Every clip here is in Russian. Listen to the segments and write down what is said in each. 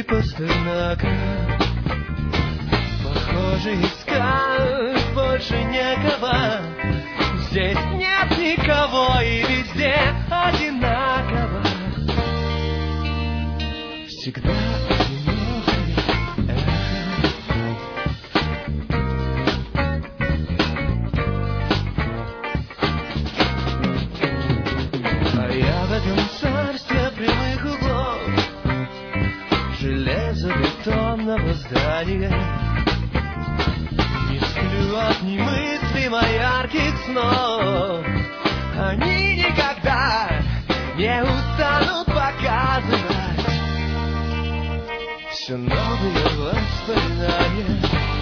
Пастернака. Похоже, искать больше некого. Здесь нет никого и везде одинаково. Всегда одинокое эхо. А я в этом царстве прямых углов, железобетонного здания. Не сплю от немыслимо ярких снов. Они никогда не устанут показывать все новые воспоминания.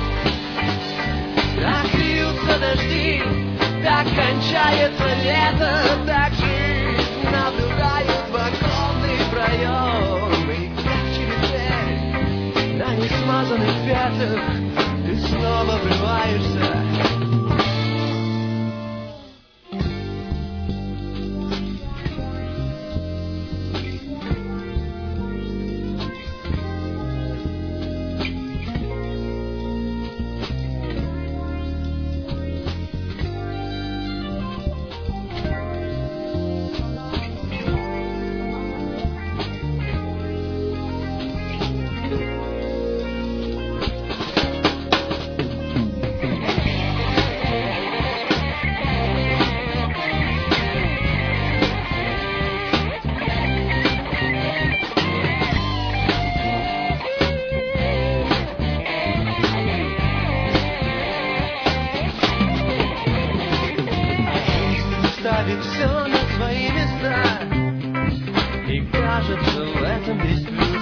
Так льются дожди, так кончается лето, так жизнь наблюдают в оконный проем. И как через дверь на несмазанных пятках ты снова врываешься. Ставит все на свои места, и кажется, в этом есть плюс.